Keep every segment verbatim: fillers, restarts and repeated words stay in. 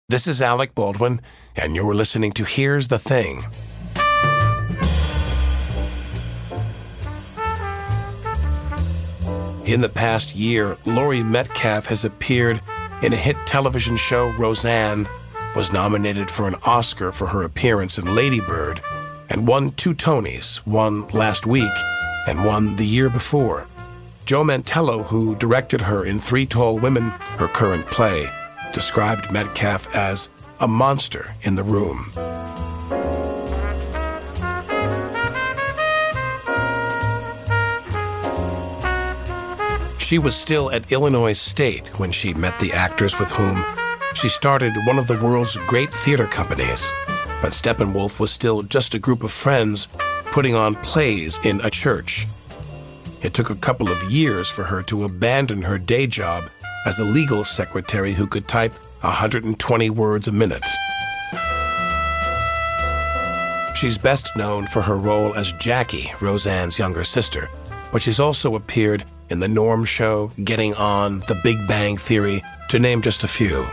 This is Alec Baldwin, and you're listening to Here's the Thing. In the past year, Laurie Metcalf has appeared in a hit television show, Roseanne, was nominated for an Oscar for her appearance in Lady Bird, and won two Tonys, one last week and one the year before. Joe Mantello, who directed her in Three Tall Women, her current play, described Metcalf as a monster in the room. She was still at Illinois State when she met the actors with whom she started one of the world's great theater companies. But Steppenwolf was still just a group of friends putting on plays in a church. It took a couple of years for her to abandon her day job as a legal secretary who could type one hundred twenty words a minute. She's best known for her role as Jackie, Roseanne's younger sister, but she's also appeared in The Norm Show, Getting On, The Big Bang Theory, to name just a few.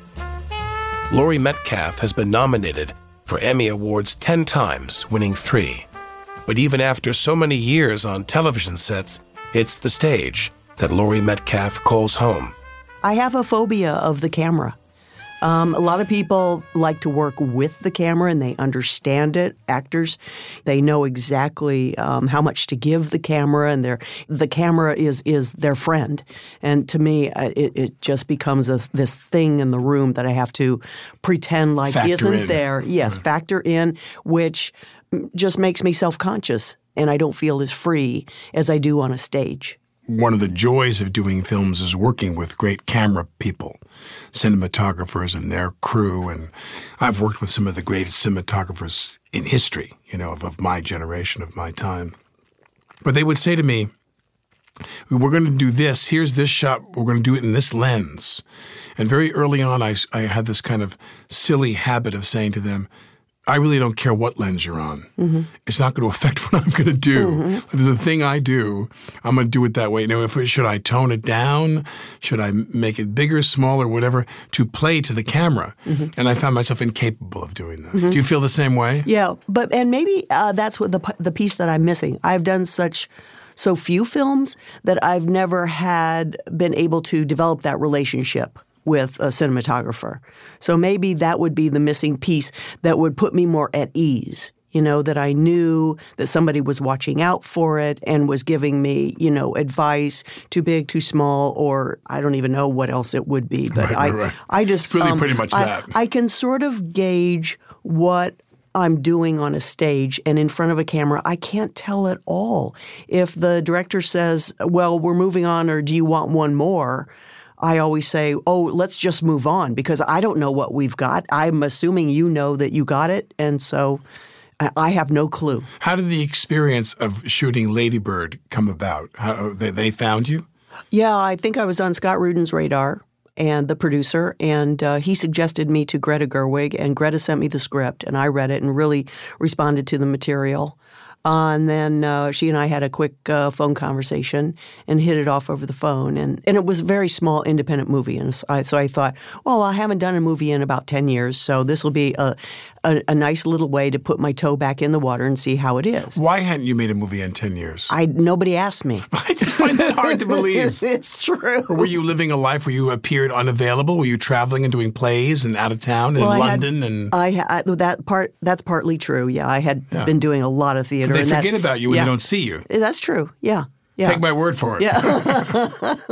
Laurie Metcalf has been nominated for Emmy Awards ten times, winning three. But even after so many years on television sets, it's the stage that Laurie Metcalf calls home. I have a phobia of the camera. Um, a lot of people like to work with the camera and they understand it. Actors, they know exactly um, how much to give the camera, and their the camera is is their friend. And to me, it, it just becomes a, this thing in the room that I have to pretend like factor isn't in. there. Yes, right. Factor in, which just makes me self-conscious, and I don't feel as free as I do on a stage. One of the joys of doing films is working with great camera people, cinematographers and their crew. And I've worked with some of the greatest cinematographers in history, you know, of, of my generation, of my time. But they would say to me, we're going to do this. Here's this shot. We're going to do it in this lens. And very early on, I, I had this kind of silly habit of saying to them, I really don't care what lens you're on. Mm-hmm. It's not going to affect what I'm going to do. Mm-hmm. If there's a thing I do, I'm going to do it that way. Now, if should I tone it down? Should I make it bigger, smaller, whatever, to play to the camera? Mm-hmm. And I found myself incapable of doing that. Mm-hmm. Do you feel the same way? Yeah, but and maybe uh, that's what the the piece that I'm missing. I've done such so few films that I've never had been able to develop that relationship with a cinematographer. So maybe that would be the missing piece that would put me more at ease, you know, that I knew that somebody was watching out for it and was giving me, you know, advice, too big, too small, or I don't even know what else it would be. But right, I, right, right. I just It's really um, pretty much I, that. I can sort of gauge what I'm doing on a stage, and in front of a camera, I can't tell at all. If the director says, well, we're moving on, or do you want one more? I always say, oh, let's just move on, because I don't know what we've got. I'm assuming you know that you got it, and so I have no clue. How did the experience of shooting Lady Bird come about? How, they, they found you? Yeah, I think I was on Scott Rudin's radar, and the producer, and uh, he suggested me to Greta Gerwig, and Greta sent me the script, and I read it and really responded to the material. Uh, and then uh, she and I had a quick uh, phone conversation and hit it off over the phone. And, and it was a very small independent movie. And so I, so I thought, well, I haven't done a movie in about ten years, so this will be a, a, a nice little way to put my toe back in the water and see how it is. Why hadn't you made a movie in ten years? I Nobody asked me. I find that hard to believe. It's true. Or were you living a life where you appeared unavailable? Were you traveling and doing plays and out of town in well, London? Had, and I, I that part that's partly true. Yeah, I had yeah. been doing a lot of theater. They and forget that, about you when yeah. they don't see you. That's true. Yeah. Yeah. Take my word for it. Yeah.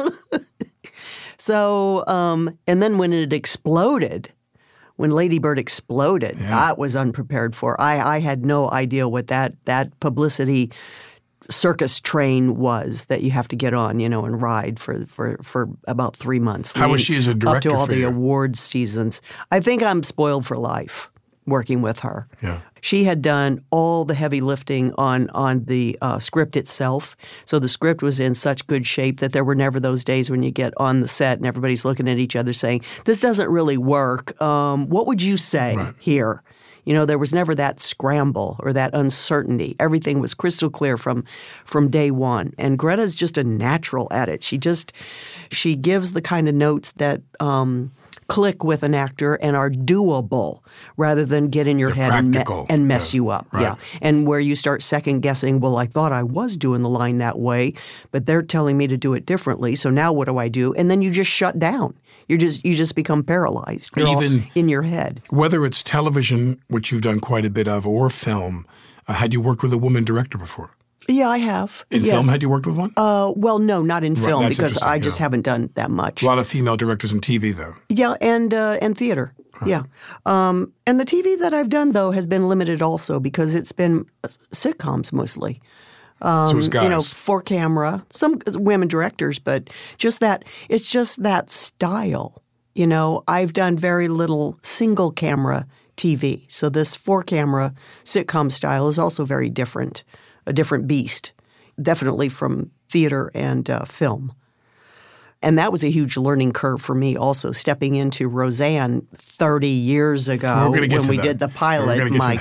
So, um, and then when it exploded, when Lady Bird exploded, yeah. I was unprepared for. I, I had no idea what that that publicity circus train was that you have to get on, you know, and ride for for, for about three months. How was she as a director up to all for the you? awards seasons. I think I'm spoiled for life working with her. Yeah. She had done all the heavy lifting on on the uh, script itself. So the script was in such good shape that there were never those days when you get on the set and everybody's looking at each other saying, this doesn't really work. Um, what would you say right. here? You know, there was never that scramble or that uncertainty. Everything was crystal clear from from day one. And Greta's just a natural at it. She just, she gives the kind of notes that um, click with an actor and are doable rather than get in your They're head and, me- practical. and mess Yeah. you up. Right. Yeah. And where you start second guessing, well, I thought I was doing the line that way, but they're telling me to do it differently. So now what do I do? And then you just shut down. You just you just become paralyzed. You're all Even- in your head. Whether it's television, which you've done quite a bit of, or film, uh, had you worked with a woman director before? Yeah, I have. In yes. film, had you worked with one? Uh, well, no, not in film that's because interesting, I just yeah. haven't done that much. A lot of female directors in T V, though. Yeah, and uh, and theater. Yeah. Um, and the T V that I've done, though, has been limited also because it's been uh, sitcoms mostly. so it was guys. You know, for camera, some women directors, but just that, it's just that style. You know, I've done very little single camera T V. So this four camera sitcom style is also very different, a different beast, definitely from theater and uh, film. And that was a huge learning curve for me also, stepping into Roseanne thirty years ago We're gonna get when to we that. did the We're pilot. gonna get to My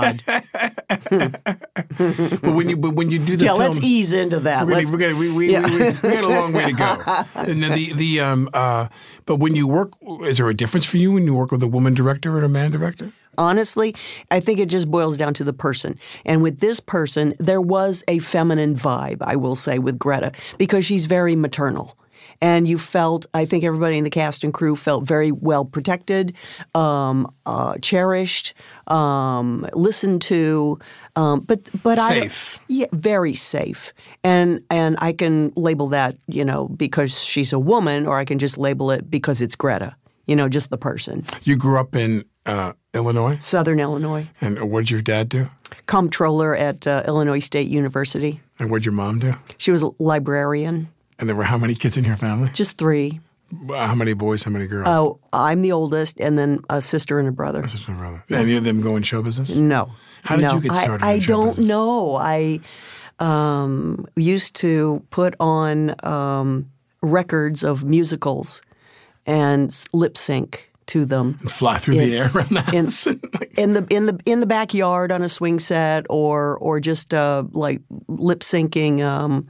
that. God. But when you but when you do the Yeah, film, let's ease into that. We're Let's, gonna, we're gonna, we, we, yeah. we, we, we got a long way to go. And then the the um uh, but when you work, is there a difference for you when you work with a woman director or a man director? Honestly, I think it just boils down to the person. And with this person, there was a feminine vibe, I will say, with Greta, because she's very maternal. And you felt, I think everybody in the cast and crew felt very well protected, um, uh, cherished, um, listened to, um, but but I Safe. yeah, very safe. And and I can label that, you know, because she's a woman, or I can just label it because it's Greta. You know, just the person. You grew up in uh, Illinois, Southern Illinois. and what did your dad do? Comptroller at uh, Illinois State University. And what did your mom do? She was a librarian. And there were how many kids in your family? Just three. How many boys? How many girls? Oh, I'm the oldest, and then a sister and a brother. Sister and brother. Any of them go in show business? No. How did no. you get started I, in I show don't business? know. I um, used to put on um, records of musicals and lip sync to them. Fly through in- the air around the in- house. in the in the in the backyard on a swing set, or or just uh, like lip syncing um,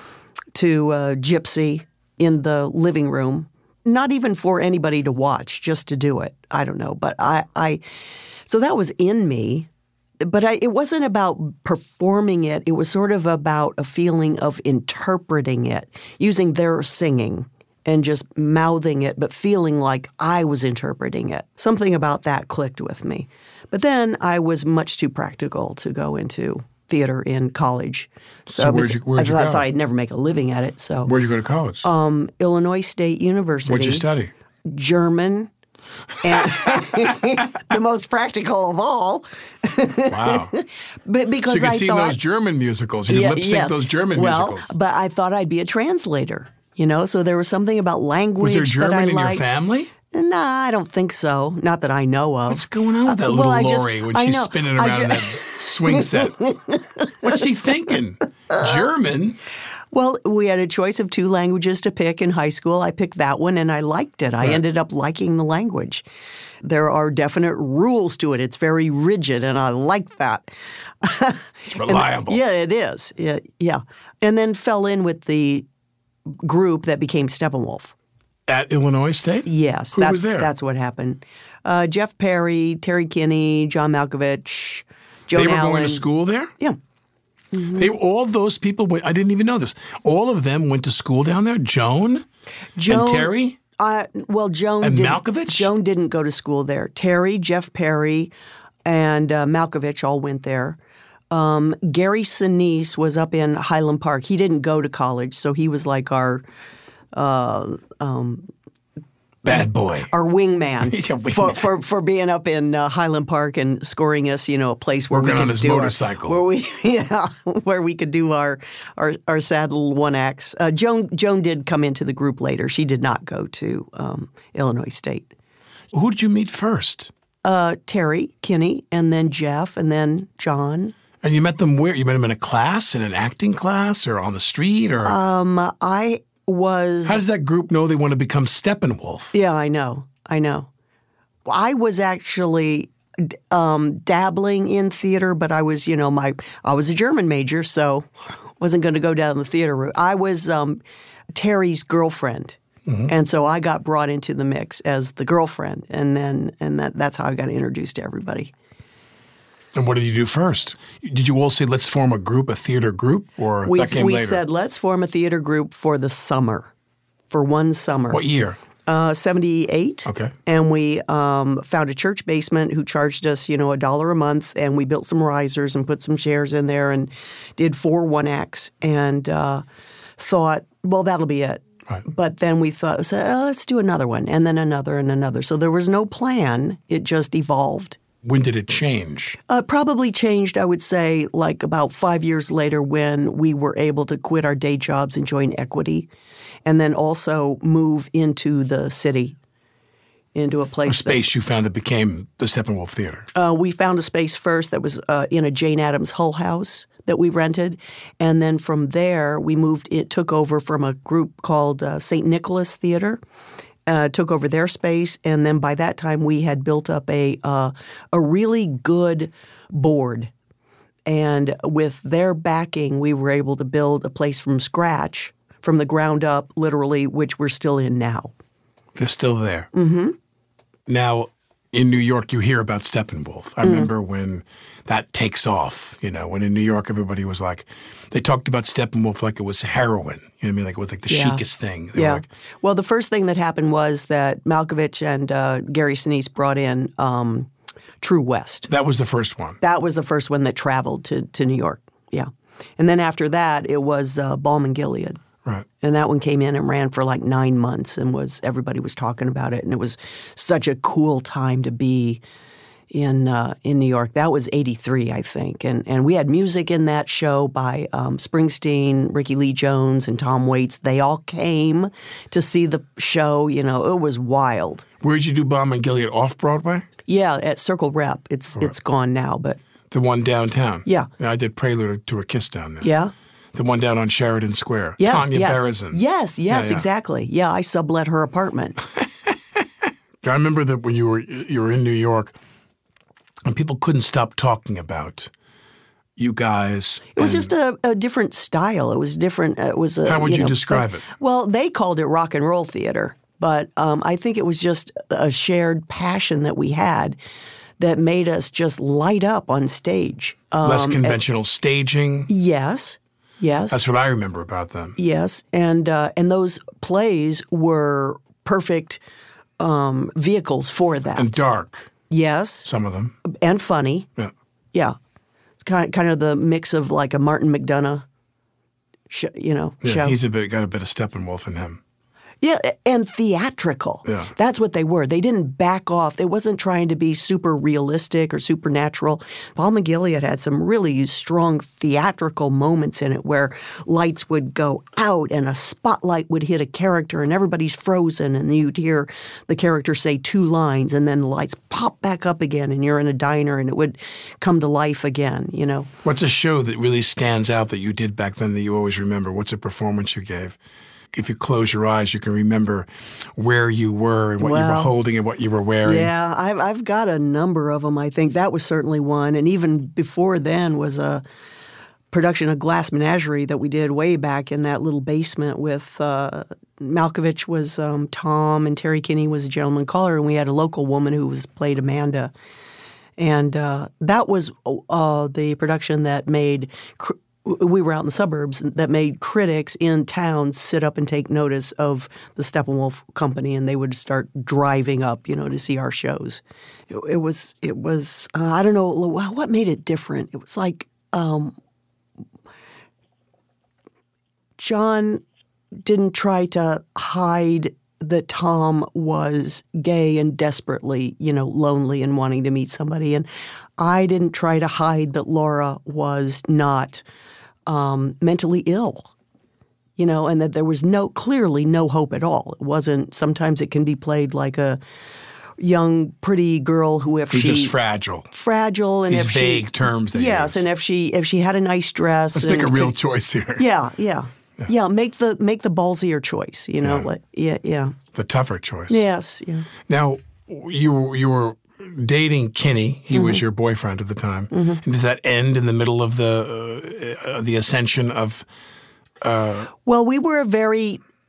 to uh, Gypsy in the living room. Not even for anybody to watch, just to do it. I don't know, but I, I so that was in me. But I, it wasn't about performing it. It was sort of about a feeling of interpreting it, using their singing and just mouthing it, but feeling like I was interpreting it. Something about that clicked with me. But then I was much too practical to go into theater in college. So, So I, was, where'd you- where'd you I go? thought I'd never make a living at it. So Where'd you go to college? um, Illinois State University. What'd you study? German. And the most practical of all. Wow. But So because you could I sing thought those German musicals. You could Yeah, lip sync yes. those German well, musicals. but I thought I'd be a translator. You know, so there was something about language Was there German that I in liked. your family? Nah, I don't think so. Not that I know of. What's going on with that Uh, little well, I just- Lori when I she's know. spinning I around ju- in that swing set? What's she thinking? German? Well, we had a choice of two languages to pick in high school. I picked that one, and I liked it. I Right. ended up liking the language. There are definite rules to it. It's very rigid, and I like that. It's reliable. Yeah, it is. Yeah, yeah. And then fell in with the group that became Steppenwolf. At Illinois State? Yes. Who that's, was there? That's what happened. Uh, Jeff Perry, Terry Kinney, John Malkovich, Joan They were Allen. going to school there? Yeah. They all those people went, I didn't even know this. All of them went to school down there? Joan? Joan, and Terry? Uh, well, Joan And didn't, Malkovich? Joan didn't go to school there. Terry, Jeff Perry, and uh, Malkovich all went there. Um, Gary Sinise was up in Highland Park. He didn't go to college, so he was like our uh, um, Bad boy. our wingman, He's a wingman. For, for for being up in uh, Highland Park and scoring us, you know, a place where Working we on could his do our- motorcycle. where we yeah, where we could do our our, our sad little one acts. Uh, Joan Joan did come into the group later. She did not go to um, Illinois State. Who did you meet first? Uh, Terry Kinney, and then Jeff, and then John. And you met them where? You met them in a class, in an acting class, or on the street? Or Um, I was. how does that group know they want to become Steppenwolf? Yeah, I know. I know. I was actually um, dabbling in theater, but I was, you know, my I was a German major, so wasn't going to go down the theater route. I was um, Terry's girlfriend. Mm-hmm. And so I got brought into the mix as the girlfriend, and then and that that's how I got introduced to everybody. And what did you do first? Did you all say, let's form a group, a theater group, or we, that came we later? We said, let's form a theater group for the summer, for one summer. What year? Uh, seventy-eight. Okay. And we um, found a church basement who charged us, you know, a dollar a month, and we built some risers and put some chairs in there and did four one-acts and uh, thought, well, that'll be it. Right. But then we thought, so, oh, let's do another one, and then another and another. So there was no plan. It just evolved. When did it change? Uh, probably changed, I would say, like about five years later when we were able to quit our day jobs and join Equity, and then also move into the city, into a place. A space that, you found that became the Steppenwolf Theater. Uh, we found a space first that was uh, in a Jane Addams Hull House that we rented, and then from there we moved. It took over from a group called uh, Saint Nicholas Theater. Uh, took over their space, and then by that time we had built up a uh, a really good board. And with their backing, we were able to build a place from scratch, from the ground up, literally, which we're still in now. They're still there. Mm-hmm. Now, in New York, you hear about Steppenwolf. I mm-hmm. remember when that takes off, you know, when in New York everybody was like, they talked about Steppenwolf like it was heroin. You know what I mean? Like it was like the yeah. chicest thing. They yeah. Like, well, the first thing that happened was that Malkovich and uh, Gary Sinise brought in um, True West. That was the first one. That was the first one that traveled to, to New York, yeah. And then after that, it was uh, Balm and Gilead. Right. And that one came in and ran for like nine months and was everybody was talking about it. And it was such a cool time to be in uh, in New York. That was eighty-three, I think. And and we had music in that show by um, Springsteen, Ricky Lee Jones, and Tom Waits. They all came to see the show. You know, it was wild. Where did you do Balm and Gilead? Off-Broadway? Yeah, at Circle Rep. It's right. It's gone now, but... The one downtown? Yeah. yeah I did Prelude to a Kiss down there. Yeah. The one down on Sheridan Square. Yeah, Tanya yes. Berezin. Yes, yes, yeah, yeah. exactly. Yeah, I sublet her apartment. I remember that when you were you were in New York, and people couldn't stop talking about you guys. It was just a, a different style. It was different. It was a, How would you, you know, describe but, it? Well, they called it rock and roll theater, but um, I think it was just a shared passion that we had that made us just light up on stage. Um, Less conventional and, staging? Yes. Yes. That's what I remember about them. Yes. And uh, and those plays were perfect um, vehicles for that. And dark. Yes. Some of them. And funny. Yeah. Yeah. It's kind kind of the mix of like a Martin McDonagh, sh- you know, yeah, show. He's a bit, got a bit of Steppenwolf in him. Yeah, and theatrical. Yeah. That's what they were. They didn't back off. They wasn't trying to be super realistic or supernatural. Balm and Gilead had some really strong theatrical moments in it where lights would go out and a spotlight would hit a character and everybody's frozen and you'd hear the character say two lines and then the lights pop back up again and you're in a diner and it would come to life again, you know. What's a show that really stands out that you did back then that you always remember? What's a performance you gave? If you close your eyes, you can remember where you were and what well, you were holding and what you were wearing. Yeah, I've, I've got a number of them, I think. That was certainly one. And even before then was a production of Glass Menagerie that we did way back in that little basement with uh, Malkovich was um, Tom and Terry Kinney was a gentleman caller, and we had a local woman who was played Amanda. And uh, that was uh, the production that made... Cr- we were out in the suburbs that made critics in towns sit up and take notice of the Steppenwolf Company, and they would start driving up, you know, to see our shows. It, it was, it was, uh, I don't know, what made it different? It was like um, John didn't try to hide that Tom was gay and desperately, you know, lonely and wanting to meet somebody. And I didn't try to hide that Laura was not um, mentally ill, you know, and that there was no, clearly no hope at all. It wasn't, sometimes it can be played like a young, pretty girl who if Who's she... just fragile. Fragile. And These if vague she, terms they Yes, use. and if she if she had a nice dress... Let's make a real could, choice here. Yeah, yeah. Yeah. yeah, make the make the ballsier choice, you know. Yeah. Like, yeah, yeah. The tougher choice. Yes, yeah. Now, you were, you were dating Kinney. He mm-hmm. was your boyfriend at the time. Mm-hmm. And does that end in the middle of the uh, uh, the ascension of... Uh, well, we were a very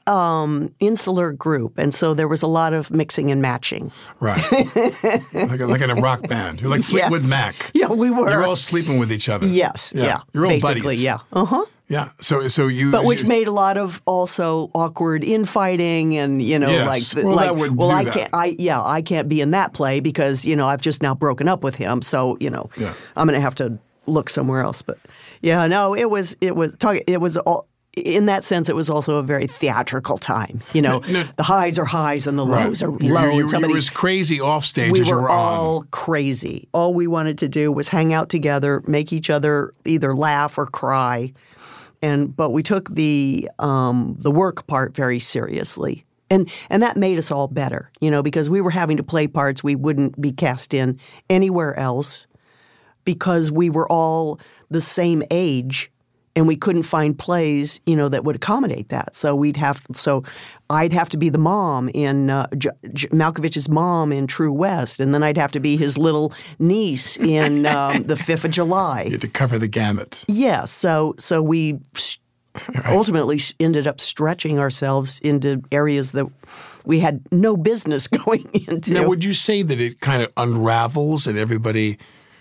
um, insular group, and so there was a lot of mixing and matching. Right. like, a, like in a rock band. You're like Fleetwood Yes. Mac. Yeah, we were. You're all sleeping with each other. Yes, yeah. You're all basically, buddies. yeah. Uh-huh. Yeah. So so you But which you, made a lot of also awkward infighting, and you know, Yes. like, the, Well, like, that would well, do I that. can't, I yeah, I can't be in that play because you know I've just now broken up with him, so you know, Yeah. I'm going to have to look somewhere else. But yeah, no, it was it was talk, it was all. In that sense, it was also a very theatrical time. You know, No, no. the highs are highs and the right. lows are You, low. you, and you, some you of were these- as crazy off stage we as you were were all on. crazy. All we wanted to do was hang out together, make each other either laugh or cry, and but we took the um, the work part very seriously, and and that made us all better, you know, because we were having to play parts we wouldn't be cast in anywhere else, because we were all the same age. And we couldn't find plays, you know, that would accommodate that. So we'd have, so I'd have to be the mom in uh, J- J- Malkovich's mom in True West, and then I'd have to be his little niece in um, The Fifth of July. You had to cover the gamut. Yeah, so so we s- ultimately s- ended up stretching ourselves into areas that we had no business going into. Now, would you say that it kind of unravels and everybody,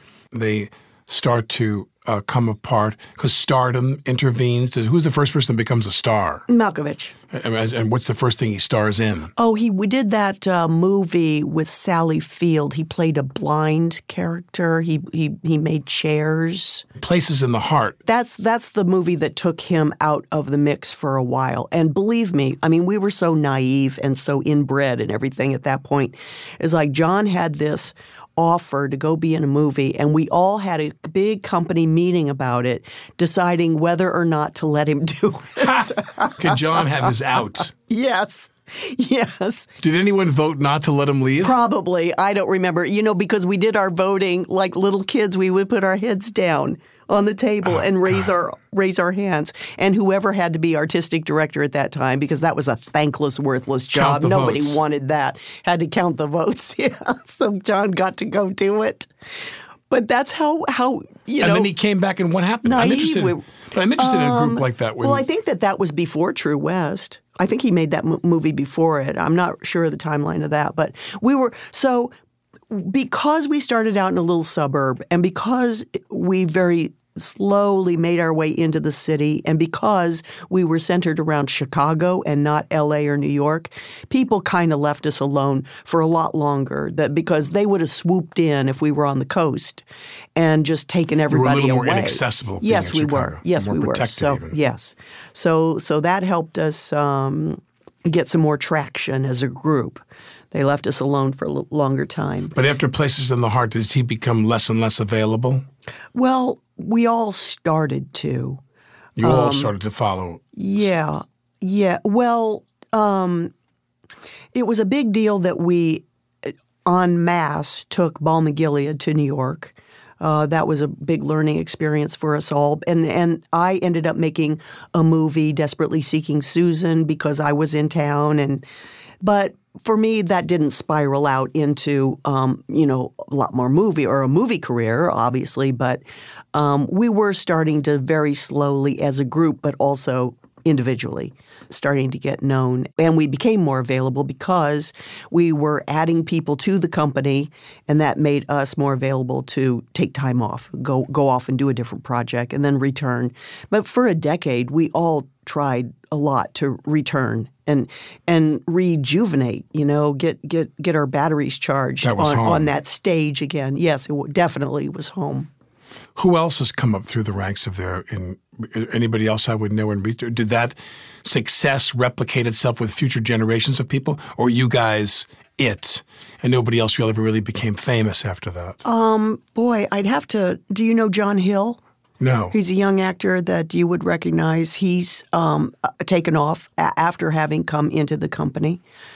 they start to uh, come apart because stardom intervenes? Does, who's the first person that becomes a star? Malkovich. And, and what's the first thing he stars in? Oh, he we did that uh, movie with Sally Field. He played a blind character. He he he made chairs. Places in the Heart. That's that's the movie that took him out of the mix for a while. And believe me, I mean, we were so naive and so inbred and everything at that point. It's like John had this offer to go be in a movie, and we all had a big company meeting about it, deciding whether or not to let him do it. Can John have his out? Yes. Yes. Did anyone vote not to let him leave? Probably. I don't remember. You know, because we did our voting like little kids, we would put our heads down on the table Oh, and raise God. our raise our hands. And whoever had to be artistic director at that time, because that was a thankless, worthless job. the Nobody votes. wanted that. Had to count the votes. Yeah. So John got to go do it. But that's how how you and know. then he came back, and what happened? I'm Naive, interested. we- but I'm interested in a group like that. When, Well, I think that that was before True West. I think he made that m- movie before it. I'm not sure of the timeline of that, but we were so because we started out in a little suburb, and because we very slowly made our way into the city, and because we were centered around Chicago and not L A or New York, people kind of left us alone for a lot longer. That because they would have swooped in if we were on the coast and just taken were a everybody little more away. inaccessible being Yes, in we Chicago, were. Yes, more we were. protected So even. yes, so so that helped us um, get some more traction as a group. They left us alone for a l- longer time. But after Places in the Heart, does he become less and less available? Well, we all started to. You all started to follow. Yeah, yeah. Well, um, it was a big deal that we, en masse, took Balm and Gilead to New York. Uh, that was a big learning experience for us all. And and I ended up making a movie, Desperately Seeking Susan, because I was in town. And but for me, that didn't spiral out into, um, you know, a lot more movie or a movie career, obviously. But um, we were starting to very slowly as a group, but also individually, starting to get known. And we became more available because we were adding people to the company, and that made us more available to take time off, go go off and do a different project, and then return. But for a decade, we all tried a lot to return and and rejuvenate, you know, get get get our batteries charged That was on, home. on that stage again. Yes, it w- definitely was home. Who else has come up through the ranks of there? In anybody else I would know? And did that success replicate itself with future generations of people, or you guys it, and nobody else really ever really became famous after that? Um, boy, I'd have to. Do you know John Hill? No. He's a young actor that you would recognize. He's um, uh, taken off a- after having come into the company.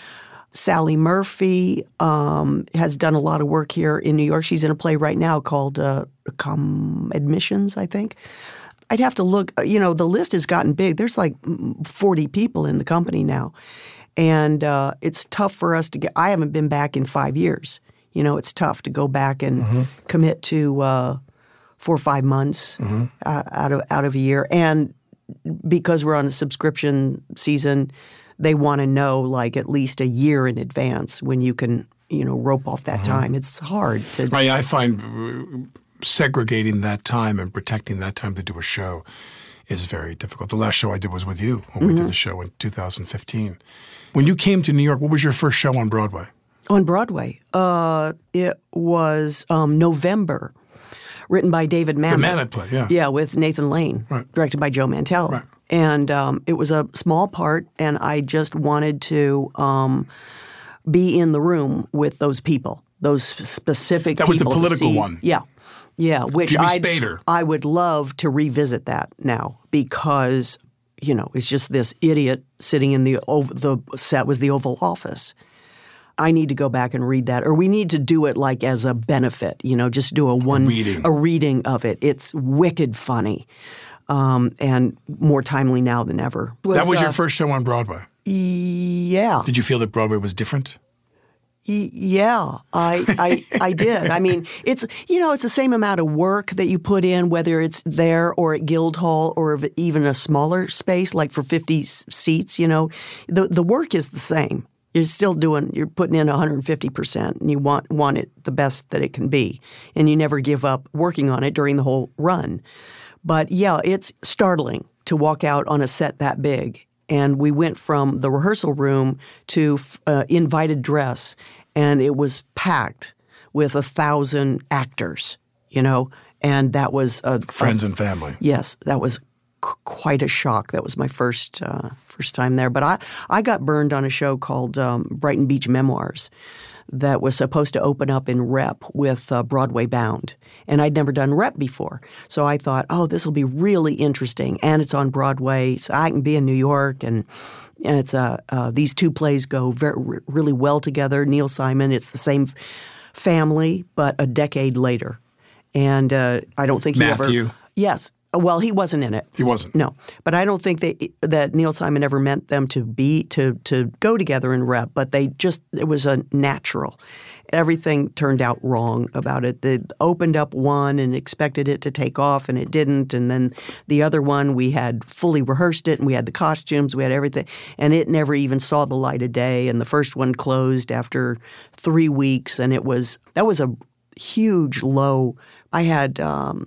Sally Murphy um, has done a lot of work here in New York. She's in a play right now called uh, Com Admissions, I think. I'd have to look. You know, the list has gotten big. There's like forty people in the company now. And uh, it's tough for us to get – I haven't been back in five years. You know, it's tough to go back and Mm-hmm. commit to uh, – four or five months Mm-hmm. uh, out of out of a year, and because we're on a subscription season, they want to know like at least a year in advance when you can, you know, rope off that mm-hmm. time. It's hard to. I, I find segregating that time and protecting that time to do a show is very difficult. The last show I did was with you when mm-hmm. we did the show in two thousand fifteen. When you came to New York, what was your first show on Broadway? On Broadway, uh, it was um, November, written by David Mamet. The Mamet play, yeah. Yeah, with Nathan Lane, right. directed by Joe Mantello. Right. And um, it was a small part, and I just wanted to um, be in the room with those people, those specific that people. That was the political see, one. Yeah. Yeah, which Jimmy I'd, Spader. I would love to revisit that now because, you know, it's just this idiot sitting in the the set with the Oval Office. I need to go back and read that, or we need to do it like as a benefit, you know, just do a one a reading, a reading of it. It's wicked funny, um, and more timely now than ever. Was, that was uh, your first show on Broadway? Yeah. Did you feel that Broadway was different? Yeah, I, I I did. I mean, it's, you know, it's the same amount of work that you put in, whether it's there or at Guildhall or even a smaller space, like for fifty seats, you know. The the work is the same. You're still doing, you're putting in one hundred fifty percent, and you want, want it the best that it can be. And you never give up working on it during the whole run. But yeah, it's startling to walk out on a set that big. And we went from the rehearsal room to uh, invited dress, and it was packed with a thousand actors, you know, and that was a, friends a, and family. Yes, that was c- quite a shock. That was my first uh, first time there. But I, I got burned on a show called um, Brighton Beach Memoirs that was supposed to open up in Rep with uh, Broadway Bound. And I'd never done Rep before. So I thought, oh, this will be really interesting. And it's on Broadway, so I can be in New York. And, and it's uh, uh, these two plays go very, really well together. Neil Simon, it's the same family, but a decade later. And uh, I don't think he Matthew. ever— Matthew. Yes. Well, he wasn't in it. He wasn't. No, but I don't think they, that Neil Simon ever meant them to be to to go together in Rep. But they just it was a natural. Everything turned out wrong about it. They opened up one and expected it to take off, and it didn't. And then the other one, we had fully rehearsed it, and we had the costumes, we had everything, and it never even saw the light of day. And the first one closed after three weeks, and it was that was a huge low. I had. Um,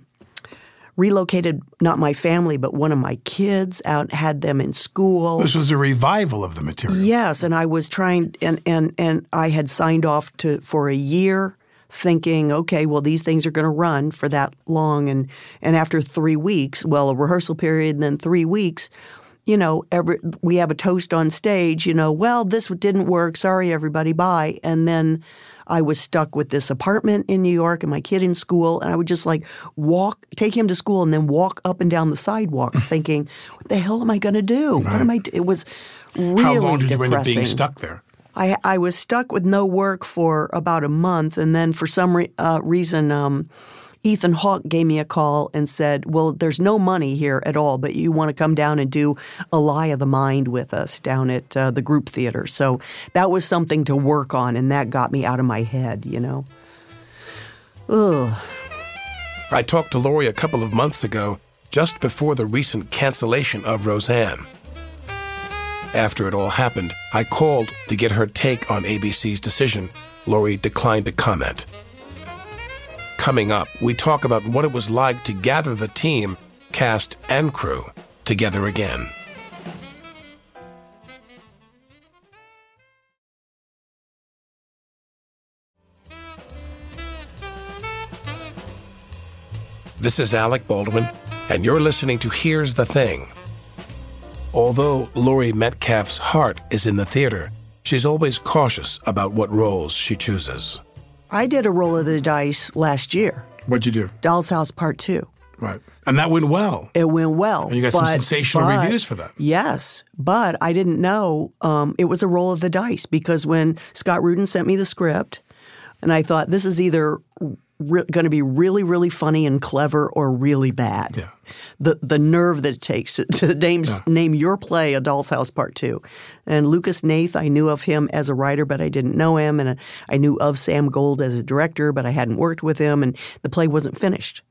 relocated not my family, but one of my kids out, had them in school. This was a revival of the material. Yes, and I was trying, and and and I had signed off to for a year, thinking, okay, well, these things are going to run for that long, and and after three weeks, well, a rehearsal period, and then three weeks, you know, every, we have a toast on stage, you know, well, this didn't work, sorry, everybody, bye, and then I was stuck with this apartment in New York and my kid in school, and I would just like walk, take him to school and then walk up and down the sidewalks thinking, what the hell am I going to do? Right. What am I do? It was really How long did depressing. you end up being stuck there? I, I was stuck with no work for about a month, and then for some re- uh, reason um, Ethan Hawke gave me a call and said, well, there's no money here at all, but you want to come down and do A Lie of the Mind with us down at uh, the Group Theater. So that was something to work on, and that got me out of my head, you know. Ugh. I talked to Laurie a couple of months ago, just before the recent cancellation of Roseanne. After it all happened, I called to get her take on A B C's decision. Laurie declined to comment. Coming up, we talk about what it was like to gather the team, cast and crew, together again. This is Alec Baldwin, and you're listening to Here's the Thing. Although Laurie Metcalf's heart is in the theater, she's always cautious about what roles she chooses. I did a roll of the dice last year. What'd you do? Doll's House Part Two. Right. And that went well. It went well. And you got but, some sensational but, reviews for that. Yes. But I didn't know um, it was a roll of the dice because when Scott Rudin sent me the script, and I thought this is either re- going to be really, really funny and clever or really bad. Yeah. The the nerve that it takes to, to name, yeah. name your play A Doll's House Part Two. And Lucas Nath, I knew of him as a writer, but I didn't know him. And I knew of Sam Gold as a director, but I hadn't worked with him. And the play wasn't finished.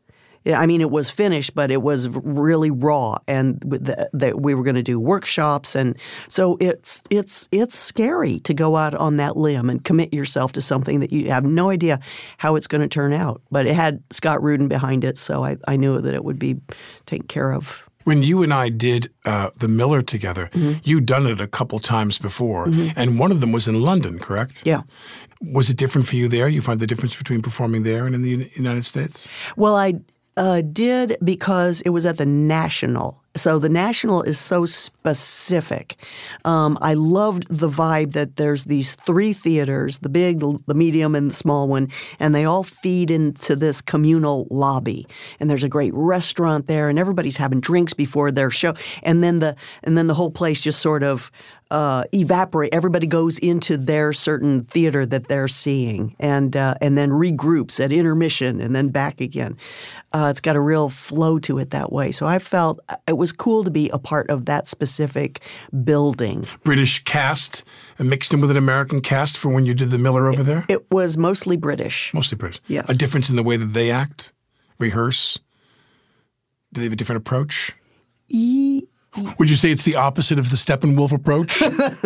I mean, it was finished, but it was really raw, and that we were going to do workshops, and so it's it's it's scary to go out on that limb and commit yourself to something that you have no idea how it's going to turn out. But it had Scott Rudin behind it, so I, I knew that it would be taken care of. When you and I did uh, The Miller together, mm-hmm. you'd done it a couple times before, mm-hmm. and one of them was in London, correct? Yeah. Was it different for you there? You find the difference between performing there and in the United States? Well, I uh, did because it was at the National. So the National is so specific. Um, I loved the vibe that there's these three theaters, the big, the medium, and the small one, and they all feed into this communal lobby. And there's a great restaurant there, and everybody's having drinks before their show. And then the and then the whole place just sort of uh, evaporate. Everybody goes into their certain theater that they're seeing, and uh, and then regroups at intermission, and then back again. Uh, it's got a real flow to it that way. So I felt it was cool to be a part of that specific building. British cast mixed in with an American cast for when you did The Miller over there? It was mostly British. Mostly British. Yes. A difference in the way that they act, rehearse? Do they have a different approach? E- Would you say it's the opposite of the Steppenwolf approach?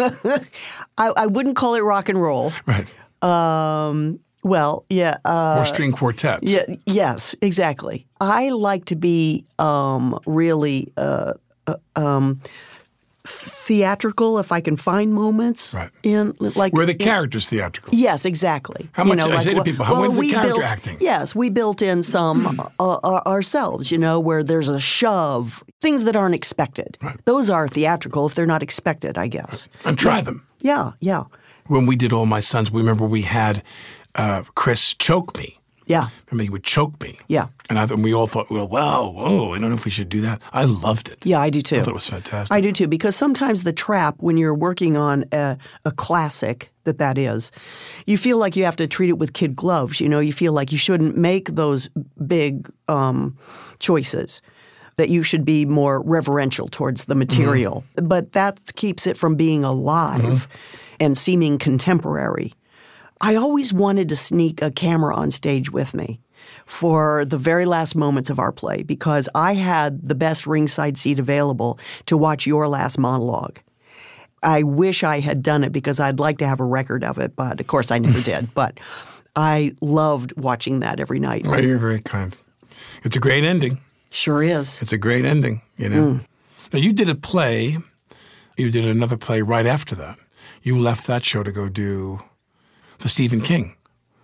I, I wouldn't call it rock and roll. Right. Um, well, yeah. Uh, or string quartet. Yeah. Yes, exactly. I like to be um, really uh, uh, um, theatrical if I can find moments. Right. In like where the in, character's theatrical. Yes, exactly. How much? You know, I like, say to people, how well, when's the we character built, acting? Yes, we built in some uh, uh, ourselves. You know, where there's a shove, things that aren't expected. Right. Those are theatrical if they're not expected, I guess. Right. And try yeah. them. Yeah, yeah. When we did All My Sons, we remember we had uh, Chris choke me. Yeah. Remember, he would choke me. Yeah. And, I, and we all thought, well, wow, whoa, I don't know if we should do that. I loved it. Yeah, I do too. I thought it was fantastic. I do too, because sometimes the trap when you're working on a, a classic that that is, you feel like you have to treat it with kid gloves. You know, you feel like you shouldn't make those big um, choices, that you should be more reverential towards the material. Mm-hmm. But that keeps it from being alive mm-hmm. and seeming contemporary. I always wanted to sneak a camera on stage with me for the very last moments of our play because I had the best ringside seat available to watch your last monologue. I wish I had done it because I'd like to have a record of it, but of course I never did. But I loved watching that every night. Well, you're very kind. It's a great ending. Sure is. It's a great ending, you know. Mm. Now, you did a play. You did another play right after that. You left that show to go do the Stephen King.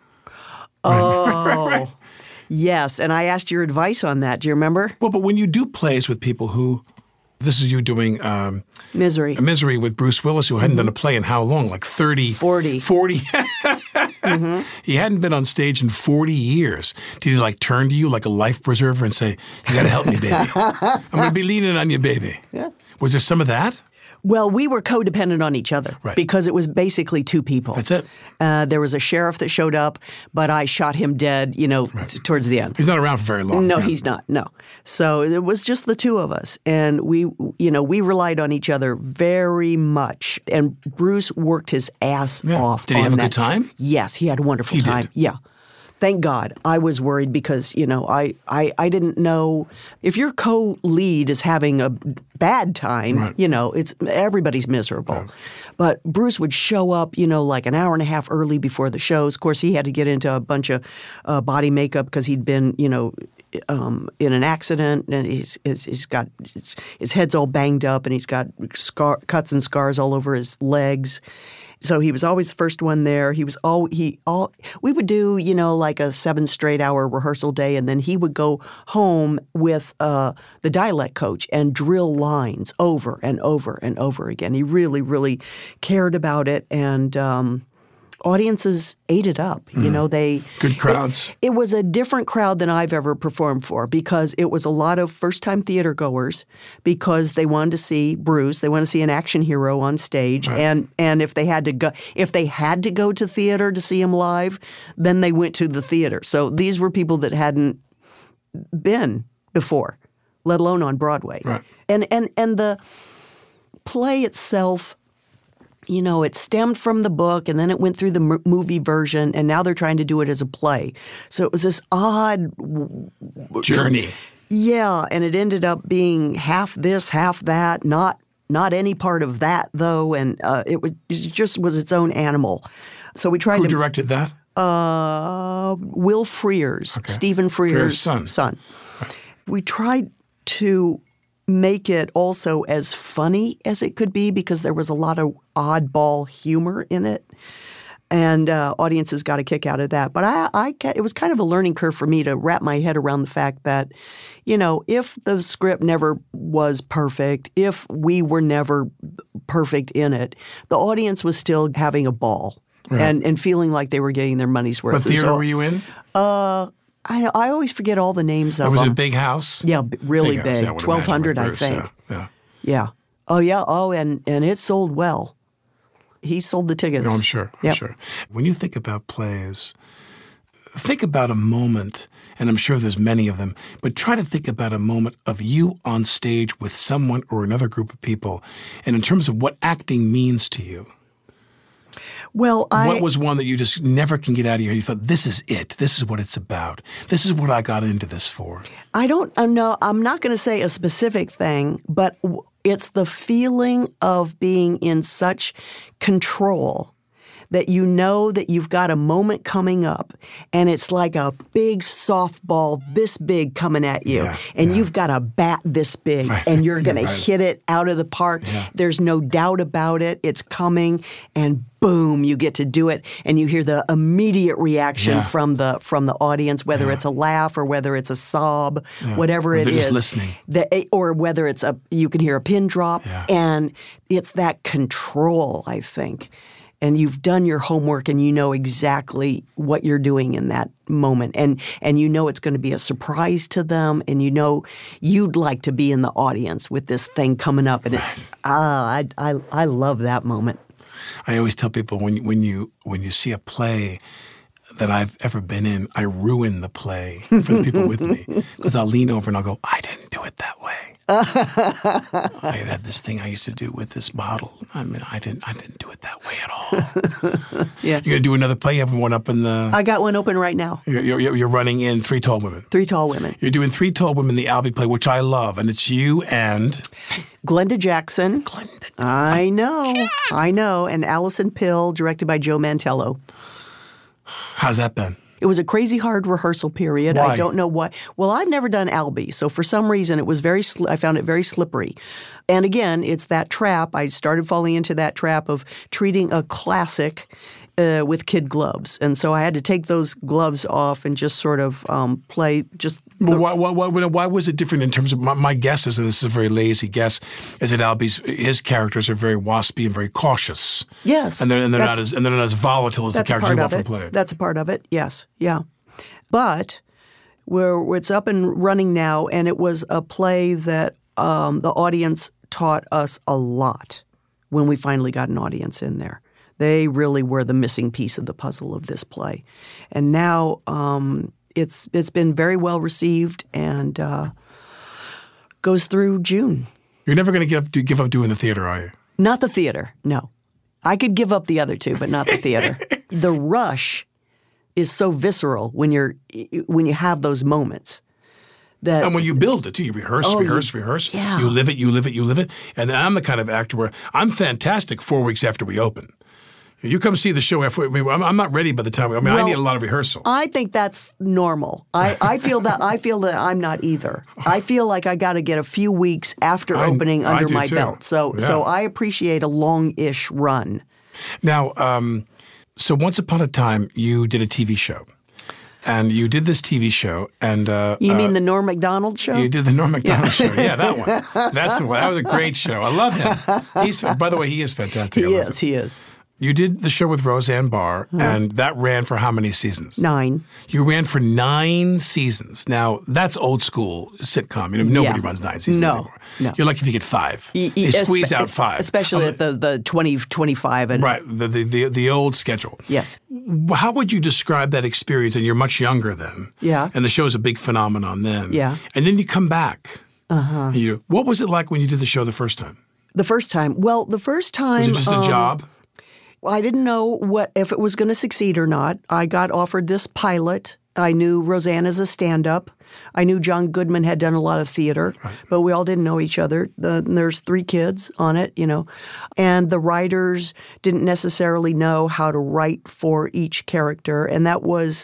Oh, right, right, right. Yes. And I asked your advice on that. Do you remember? Well, but when you do plays with people who, this is you doing um, Misery. A Misery with Bruce Willis, who hadn't mm-hmm. done a play in how long? Like thirty? forty. forty. mm-hmm. He hadn't been on stage in forty years. Did he like turn to you like a life preserver and say, you got to help me, baby. I'm going to be leaning on you, baby. Yeah. Was there some of that? Well, we were codependent on each other right. because it was basically two people. That's it. Uh, there was a sheriff that showed up, but I shot him dead, you know, right. t- towards the end. He's not around for very long. No, yeah. he's not. No. So it was just the two of us. And we, you know, we relied on each other very much. And Bruce worked his ass yeah. off. Did he on have that. a good time? Yes, he had a wonderful he time. Did. Yeah. Thank God. I was worried because, you know, I, I, I didn't know if your co-lead is having a bad time, right. you know, it's everybody's miserable. Right. But Bruce would show up, you know, like an hour and a half early before the shows. Of course, he had to get into a bunch of uh, body makeup because he'd been, you know, um, in an accident, and he's, he's, he's got his, his head's all banged up, and he's got scar, cuts and scars all over his legs. So he was always the first one there. He was all he all. We would do, you know, like a seven straight hour rehearsal day, and then he would go home with uh, the dialect coach and drill lines over and over and over again. He really, really cared about it, and um, audiences ate it up. Mm. You know, they good crowds. It, it was a different crowd than I've ever performed for because it was a lot of first-time theater goers because they wanted to see Bruce. They wanted to see an action hero on stage, right. and and if they had to go, if they had to go to theater to see him live, then they went to the theater. So these were people that hadn't been before, let alone on Broadway. Right. And and and the play itself you know, it stemmed from the book and then it went through the m- movie version and now they're trying to do it as a play. So it was this odd journey. Yeah, and it ended up being half this, half that, not not any part of that though, and uh, it, was, it just was its own animal. So we tried Who to— Who directed that? Uh, Will Frears, okay. Stephen Frears' Frears' son. son. Right. We tried to make it also as funny as it could be because there was a lot of oddball humor in it. And uh, audiences got a kick out of that. But I, I, it was kind of a learning curve for me to wrap my head around the fact that, you know, if the script never was perfect, if we were never perfect in it, the audience was still having a ball right. and, and feeling like they were getting their money's worth. What theater so, were you in? Uh, I, I always forget all the names of them. Was it a big house? Yeah, really big. big. Yeah, twelve hundred, I think. Yeah, yeah. Yeah. Oh, yeah. Oh, and, and it sold well. He sold the tickets. No, I'm sure. I'm yep. sure. When you think about plays, think about a moment, and I'm sure there's many of them, but try to think about a moment of you on stage with someone or another group of people, and in terms of what acting means to you. Well, I— What was one that you just never can get out of your head? You thought, this is it. This is what it's about. This is what I got into this for. I don't know. I'm not going to say a specific thing, but it's the feeling of being in such control that you know that you've got a moment coming up and it's like a big softball this big coming at you yeah, and yeah. you've got a bat this big right. and you're going right. to hit it out of the park. Yeah. There's no doubt about it. It's coming and boom, you get to do it and you hear the immediate reaction yeah. from the from the audience, whether yeah. it's a laugh or whether it's a sob, yeah. whatever or it they're is. Just listening. The, or whether it's a you can hear a pin drop yeah. and it's that control, I think. And you've done your homework and you know exactly what you're doing in that moment. And and you know it's going to be a surprise to them and you know you'd like to be in the audience with this thing coming up. And it's, ah, I, I, I love that moment. I always tell people when you, when you when you see a play that I've ever been in, I ruin the play for the people with me because I'll lean over and I'll go, I didn't do it that way. I had this thing I used to do with this model. I mean, I didn't I didn't do it that way at all. Yeah. You're going to do another play? You have one up in the... I got one open right now. You're, you're, you're running in Three Tall Women. Three Tall Women. You're doing Three Tall Women, the Albee play, which I love. And it's you and... Glenda Jackson. Glenda. I know. I know. And Allison Pill, directed by Joe Mantello. How's that been? It was a crazy hard rehearsal period. Why? I don't know why. Well, I've never done Albee, so for some reason it was very. Sli- I found it very slippery. And again, it's that trap. I started falling into that trap of treating a classic uh, with kid gloves, and so I had to take those gloves off and just sort of um, play. Just well, why, why, why, why was it different in terms of my, my guess is, and this is a very lazy guess, is that Albee's his characters are very waspy and very cautious. Yes, and they're and they're not as and they're not as volatile as the characters you often play. That's a part of it. Yes, yeah, but we're it's up and running now, and it was a play that um, the audience taught us a lot when we finally got an audience in there. They really were the missing piece of the puzzle of this play, and now um, it's it's been very well received and uh, goes through June. You're never going to give to give up doing the theater, are you? Not the theater, no. I could give up the other two, but not the theater. The rush is so visceral when you're when you have those moments. That, and when you build it, too, you rehearse, oh, rehearse, you, rehearse. Yeah. You live it, you live it, you live it. And I'm the kind of actor where I'm fantastic four weeks after we open. You come see the show after I'm, I'm not ready by the time. I mean, well, I need a lot of rehearsal. I think that's normal. I, I feel that I feel that I'm not either. I feel like I got to get a few weeks after I, opening I under do my too. belt. So yeah. so I appreciate a long-ish run. Now, um, so once upon a time, you did a T V show. And you did this T V show, and uh, you mean uh, the Norm Macdonald show? You did the Norm Macdonald yeah. show, yeah, that one. That's the one. That was a great show. I love him. He's, by the way, he is fantastic. He is. Him. He is. You did the show with Roseanne Barr, mm-hmm. and that ran for how many seasons? Nine. You ran for nine seasons. Now, that's old school sitcom. You know, nobody yeah. runs nine seasons no, anymore. No. You're lucky if you get five. E- they squeeze out five. Especially um, at the, the twenty, twenty-five. And right, the, the, the, the old schedule. Yes. How would you describe that experience? And you're much younger then. Yeah. And the show's a big phenomenon then. Yeah. And then you come back. Uh-huh. And you, what was it like when you did the show the first time? The first time? Well, the first time… Was it just um, a job? I didn't know what if it was going to succeed or not. I got offered this pilot. I knew Roseanne as a stand-up. I knew John Goodman had done a lot of theater, right. but we all didn't know each other. The, there's three kids on it, you know, and the writers didn't necessarily know how to write for each character, and that was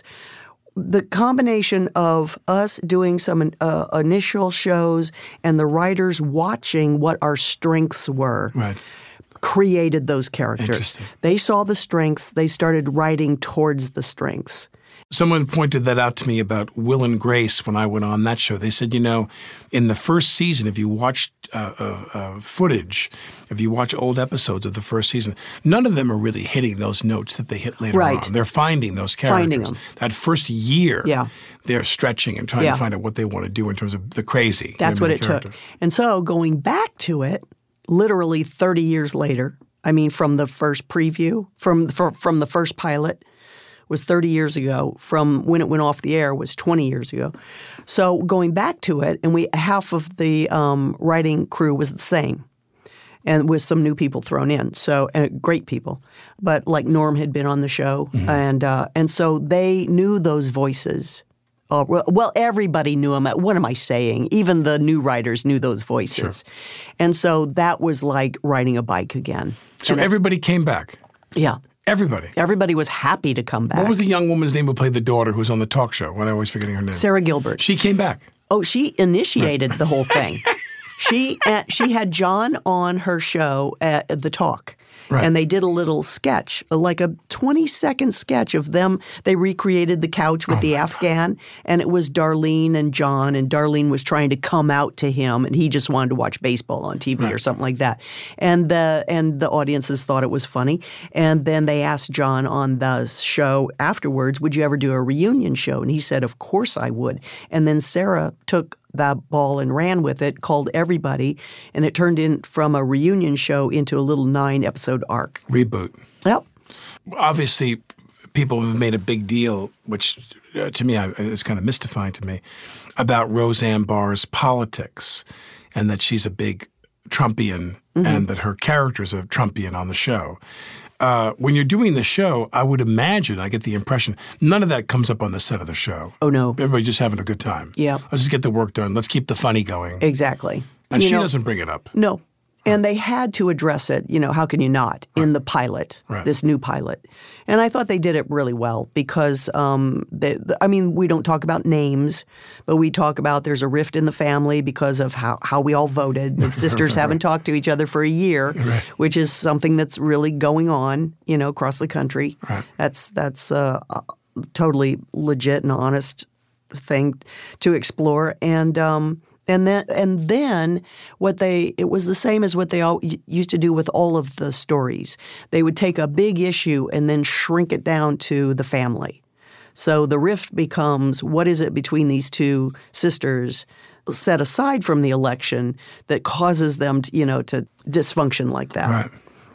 the combination of us doing some uh, initial shows and the writers watching what our strengths were. Right. Created those characters. They saw the strengths. They started writing towards the strengths. Someone pointed that out to me about Will and Grace when I went on that show. They said, you know, in the first season, if you watch uh, uh, uh, footage, if you watch old episodes of the first season, none of them are really hitting those notes that they hit later right. on. They're finding those characters. Finding them. That first year, yeah. they're stretching and trying yeah. to find out what they want to do in terms of the crazy. That's what it character. took. And so going back to it, literally thirty years later, I mean, from the first preview, from from, from the first pilot, was thirty years ago. From when it went off the air was twenty years ago. So going back to it, and we half of the um, writing crew was the same, and with some new people thrown in. So uh, great people, but like Norm had been on the show, mm-hmm. and uh, and so they knew those voices. Uh, well, everybody knew them. What am I saying? Even the new writers knew those voices. Sure. And so that was like riding a bike again. So and everybody it, came back? Yeah. Everybody? Everybody was happy to come back. What was the young woman's name who played the daughter who was on the talk show? When I always forgetting her name. Sarah Gilbert. She came back? Oh, she initiated the whole thing. She uh, she had John on her show at The Talk. Right. And they did a little sketch, like a twenty-second sketch of them. They recreated the couch with oh the Afghan, God. And it was Darlene and John, and Darlene was trying to come out to him, and he just wanted to watch baseball on T V right. or something like that. And the and the audiences thought it was funny. And then they asked John on the show afterwards, would you ever do a reunion show? And he said, of course I would. And then Sarah took that ball and ran with it, called everybody, and it turned in from a reunion show into a little nine-episode arc. Reboot. Yep. Obviously, people have made a big deal, which uh, to me is kind of mystifying to me, about Roseanne Barr's politics and that she's a big Trumpian mm-hmm. and that her character's a Trumpian on the show. Uh, when you're doing the show, I would imagine, I get the impression, none of that comes up on the set of the show. Oh, no. Everybody's just having a good time. Yeah. Let's just get the work done. Let's keep the funny going. Exactly. And you she know, doesn't bring it up. No. And they had to address it, you know, how can you not, in right. the pilot, right. this new pilot. And I thought they did it really well because, um, they, I mean, we don't talk about names, but we talk about there's a rift in the family because of how, how we all voted. The sisters haven't right. talked to each other for a year, right. which is something that's really going on, you know, across the country. Right. That's, that's uh, a totally legit and honest thing to explore. And um And then, and then, what they it was the same as what they all used to do with all of the stories. They would take a big issue and then shrink it down to the family. So the rift becomes, what is it between these two sisters, set aside from the election, that causes them, to, you know, to dysfunction like that? Right.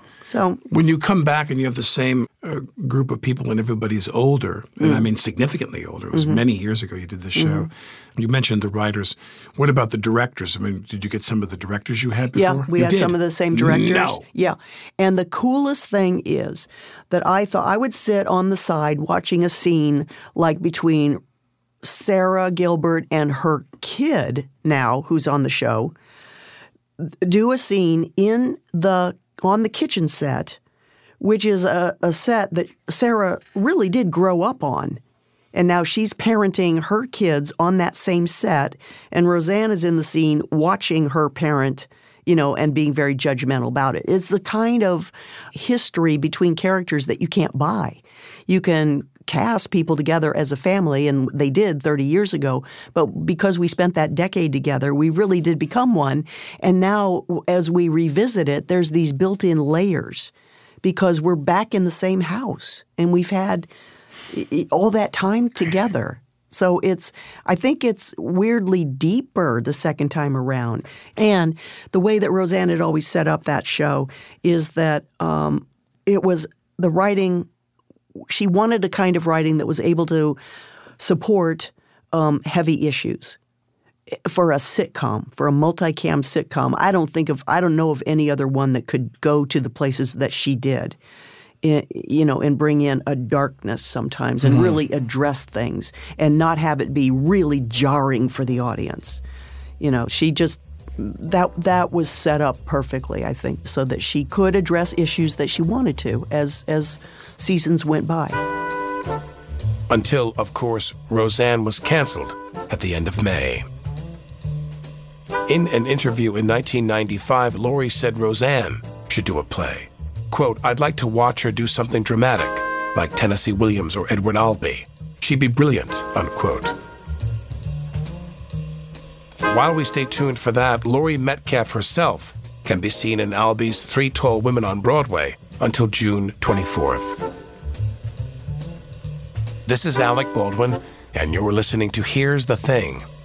So when you come back and you have the same uh, group of people and everybody's older, and mm. I mean significantly older. It was mm-hmm. many years ago you did this show. Mm-hmm. You mentioned the writers. What about the directors? I mean, did you get some of the directors you had before? Yeah, we you had did? some of the same directors. No. Yeah. And the coolest thing is that I thought I would sit on the side watching a scene like between Sarah Gilbert and her kid now, who's on the show, do a scene in the on the kitchen set, which is a, a set that Sarah really did grow up on. And now she's parenting her kids on that same set, and Roseanne is in the scene watching her parent, you know, and being very judgmental about it. It's the kind of history between characters that you can't buy. You can cast people together as a family, and they did thirty years ago. But because we spent that decade together, we really did become one. And now as we revisit it, there's these built-in layers because we're back in the same house and we've had all that time together. So it's, I think it's weirdly deeper the second time around. And the way that Roseanne had always set up that show is that um, it was the writing. She wanted a kind of writing that was able to support um, heavy issues for a sitcom, for a multicam sitcom. I don't think of, I don't know of any other one that could go to the places that she did. in, you know, and bring in a darkness sometimes and mm-hmm. really address things and not have it be really jarring for the audience. You know, she just, that that was set up perfectly, I think, so that she could address issues that she wanted to as as seasons went by. Until, of course, Roseanne was canceled at the end of May. In an interview in nineteen ninety-five, Laurie said Roseanne should do a play. Quote, "I'd like to watch her do something dramatic, like Tennessee Williams or Edward Albee. She'd be brilliant," unquote. While we stay tuned for that, Laurie Metcalf herself can be seen in Albee's Three Tall Women on Broadway until June twenty-fourth. This is Alec Baldwin, and you're listening to Here's the Thing